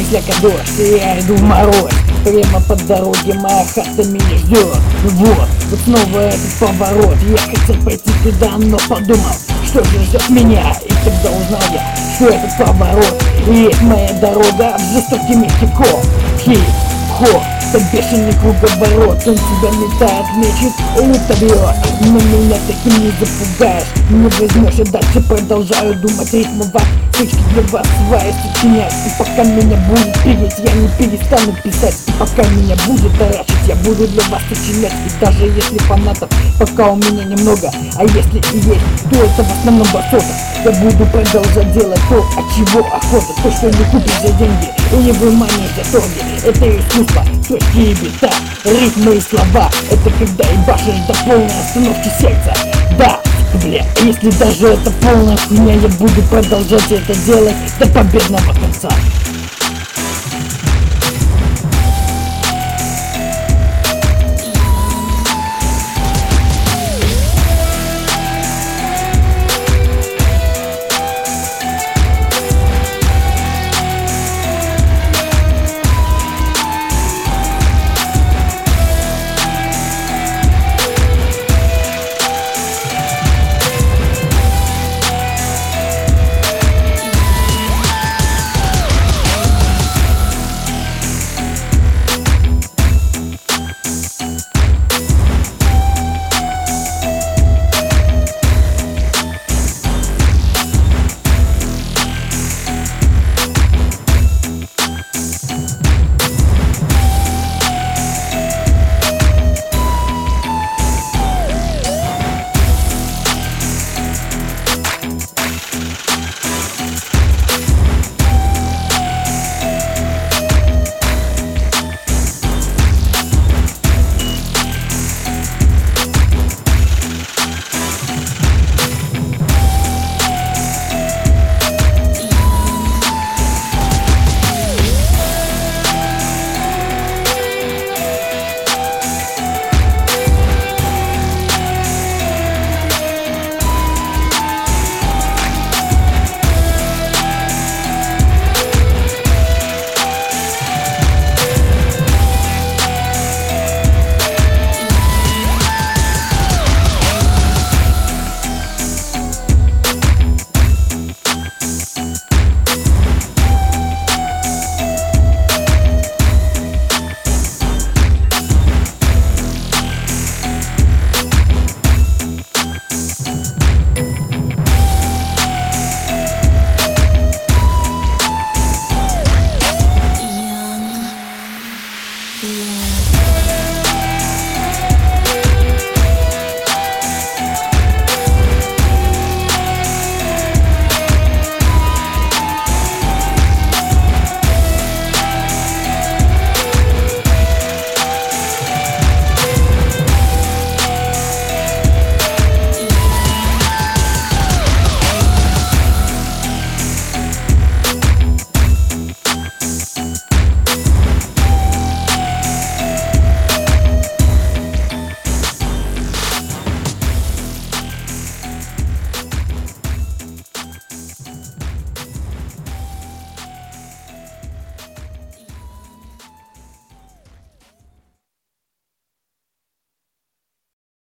слякоть дождь, и я иду в мороз. Прямо по дороге моя хата меня ждет. Вот снова этот поворот. Я хотел пойти туда, но подумал, что же ждет меня. И тогда узнал я, что этот поворот и есть моя дорога в жестокий мир хип-хоп. Хип-хоп, это бешеный круговорот. Он тебя метает, мечет и лута. Но меня таким не запугаешь, не возьмешь. Я дальше продолжаю думать, рифмовать, стычки для вас свои сочинять. И пока меня будет пилить, я не перестану писать. И пока меня будет таращить, я буду для вас сочинять. И даже если фанатов пока у меня немного, а если и есть, то это в основном басота. Я буду продолжать делать то, от чего охота. То, что не купишь за деньги и не выманишь за торги. Это искусство, точки и бита, ритмы и слова. Это когда ебашишь до полной остановки сердца. Да, бля, если даже это полная хуйня, я буду продолжать это делать до победного конца. Yeah.